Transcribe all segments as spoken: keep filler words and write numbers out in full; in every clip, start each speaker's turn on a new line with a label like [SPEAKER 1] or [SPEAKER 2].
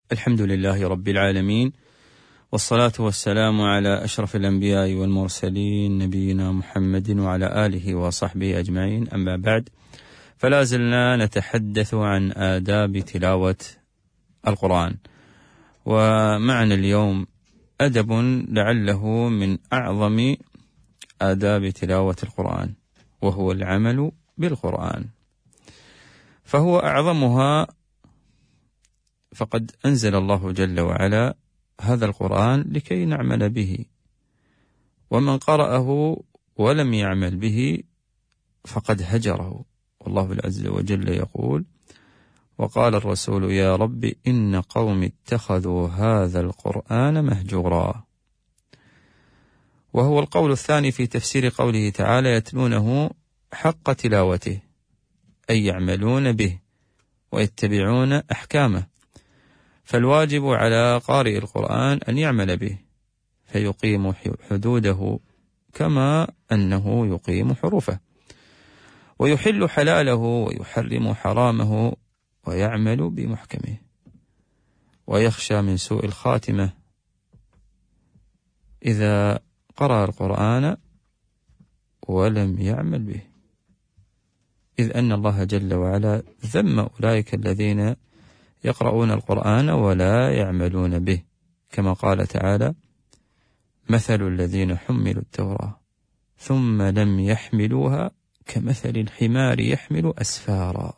[SPEAKER 1] الحمد لله رب العالمين، والصلاة والسلام على أشرف الأنبياء والمرسلين نبينا محمد وعلى آله وصحبه أجمعين. أما بعد، فلا زلنا نتحدث عن آداب تلاوة القرآن، ومعنا اليوم أدب لعله من أعظم آداب تلاوة القرآن، وهو العمل بالقرآن، فهو أعظمها. فقد أنزل الله جل وعلا هذا القرآن لكي نعمل به، ومن قرأه ولم يعمل به فقد هجره. والله عز وجل يقول: وقال الرسول يا رب إن قوم اتخذوا هذا القرآن مهجورا. وهو القول الثاني في تفسير قوله تعالى: يتلونه حق تلاوته، أي يعملون به ويتبعون أحكامه. فالواجب على قارئ القرآن أن يعمل به فيقيم حدوده كما أنه يقيم حروفه، ويحل حلاله ويحرم حرامه، ويعمل بمحكمه، ويخشى من سوء الخاتمة إذا قرأ القرآن ولم يعمل به، إذ أن الله جل وعلا ذم أولئك الذين يقرؤون القرآن ولا يعملون به، كما قال تعالى: مثل الذين حملوا التوراة ثم لم يحملوها كمثل الحمار يحمل أسفارا.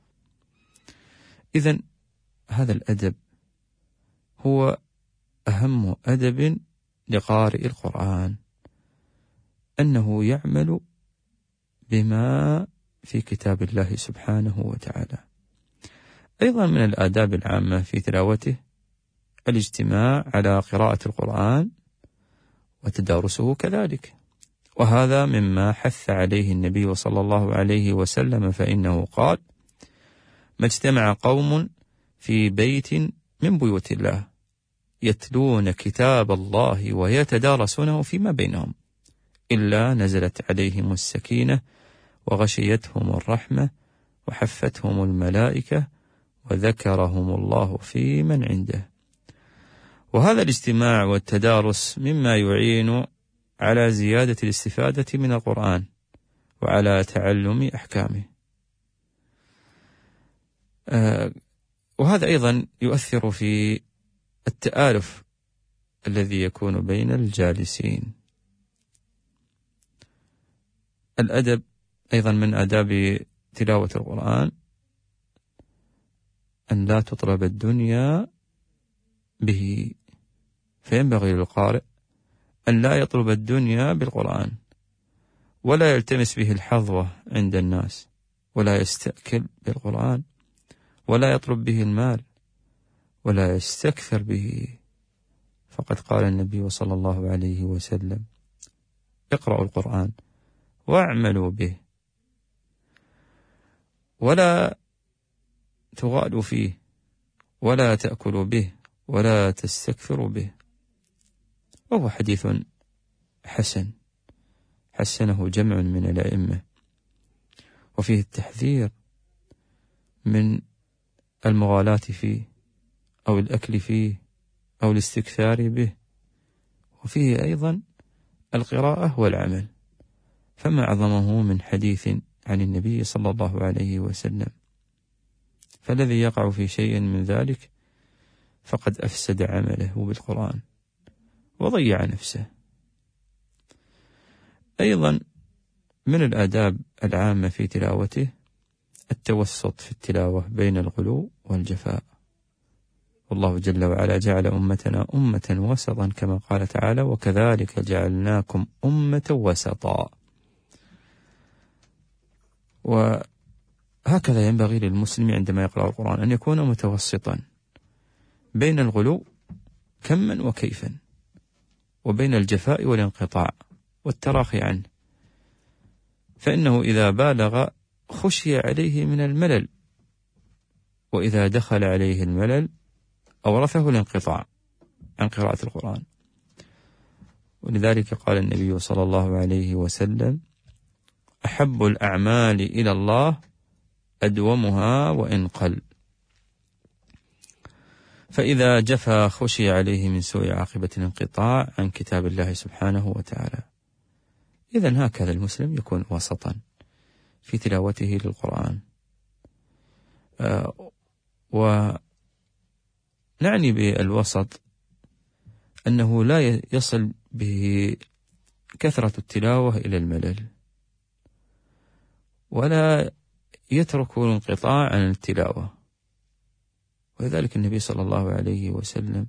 [SPEAKER 1] إذن هذا الأدب هو أهم أدب لقارئ القرآن، أنه يعمل بما في كتاب الله سبحانه وتعالى. أيضا من الآداب العامة في تلاوته الاجتماع على قراءة القرآن وتدارسه كذلك، وهذا مما حث عليه النبي صلى الله عليه وسلم، فإنه قال: ما اجتمع قوم في بيت من بيوت الله يتلون كتاب الله ويتدارسونه فيما بينهم إلا نزلت عليهم السكينة وغشيتهم الرحمة وحفتهم الملائكة وذكرهم الله في من عنده. وهذا الاجتماع والتدارس مما يعين على زيادة الاستفادة من القرآن وعلى تعلم أحكامه. آه وهذا أيضا يؤثر في التآلف الذي يكون بين الجالسين. الأدب أيضا من آداب تلاوة القرآن أن لا تطلب الدنيا به، فينبغي للقارئ أن لا يطلب الدنيا بالقرآن، ولا يلتمس به الحظوة عند الناس، ولا يستأكل بالقرآن، ولا يطلب به المال، ولا يستكثر به. فقد قال النبي صلى الله عليه وسلم: اقرأوا القرآن واعملوا به، ولا تغالوا فيه، ولا تأكلوا به، ولا تستكثروا به. وهو حديث حسن حسنه جمع من الأئمة، وفيه التحذير من المغالاة فيه أو الأكل فيه أو الاستكثار به، وفيه أيضا القراءة والعمل، فما أعظمه من حديث عن النبي صلى الله عليه وسلم. فالذي يقع في شيء من ذلك فقد أفسد عمله بالقرآن وضيع نفسه. أيضا من الآداب العامة في تلاوته التوسط في التلاوة بين الغلو والجفاء. والله جل وعلا جعل أمتنا أمة وسطا، كما قال تعالى: وكذلك جعلناكم أمة وسطا. وهكذا ينبغي للمسلم عندما يقرأ القرآن أن يكون متوسطا بين الغلو كما وكيفا، وبين الجفاء والانقطاع والتراخي عنه، فإنه إذا بالغ خشي عليه من الملل، وإذا دخل عليه الملل أورثه الانقطاع عن قراءة القرآن. ولذلك قال النبي صلى الله عليه وسلم: أحب الأعمال إلى الله أدومها وإن قل. فإذا جفا خشي عليه من سوء عاقبة الانقطاع عن كتاب الله سبحانه وتعالى. إذن هكذا المسلم يكون وسطا في تلاوته للقرآن. آه ونعني بالوسط أنه لا يصل به كثرة التلاوة إلى الملل، ولا يترك الانقطاع عن التلاوة. ولذلك النبي صلى الله عليه وسلم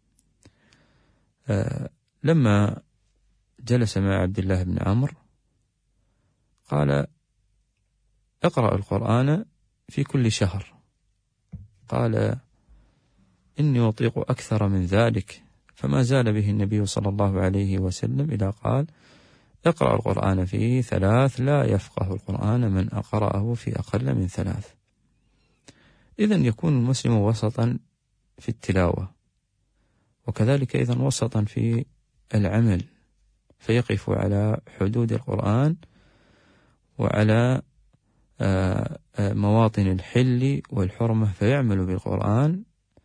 [SPEAKER 1] آه لما جلس مع عبد الله بن عمرو قال: اقرأ القرآن في كل شهر. قال: إني أطيق أكثر من ذلك. فما زال به النبي صلى الله عليه وسلم إلى قال: اقرأ القرآن في ثلاث لا يفقه القرآن من أقرأه في أقل من ثلاث. إذن يكون المسلم وسطا في التلاوة، وكذلك أيضا وسطا في العمل، فيقف على حدود القرآن وعلى مواطن الحل والحرمة، فيعمل بالقرآن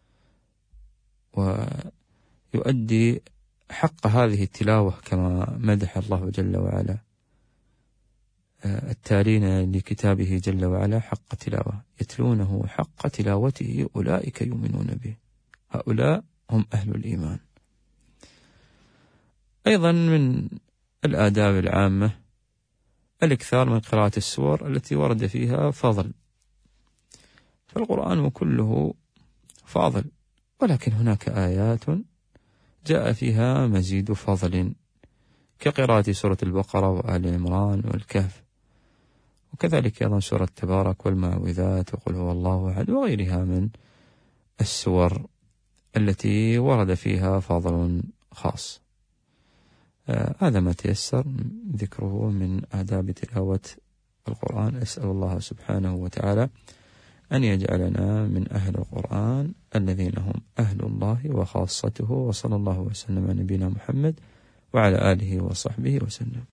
[SPEAKER 1] ويؤدي حق هذه التلاوة كما مدح الله جل وعلا التالين لكتابه جل وعلا حق تلاوة، يتلونه حق تلاوته أولئك يؤمنون به، هؤلاء هم أهل الإيمان. أيضا من الآداب العامة الإكثار من قراءة السور التي ورد فيها فضل، فالقرآن كله فاضل، ولكن هناك آيات جاء فيها مزيد فضل كقراءة سورة البقرة وآل عمران والكهف، وكذلك أيضا سورة تبارك والمعوذات وقل هو الله أحد وغيرها من السور التي ورد فيها فضل خاص. آه هذا ما تيسر ذكره من آداب تلاوة القرآن. أسأل الله سبحانه وتعالى أن يجعلنا من أهل القرآن الذين هم أهل الله وخاصته، وصلى الله وسلم على نبينا محمد وعلى آله وصحبه وسلم.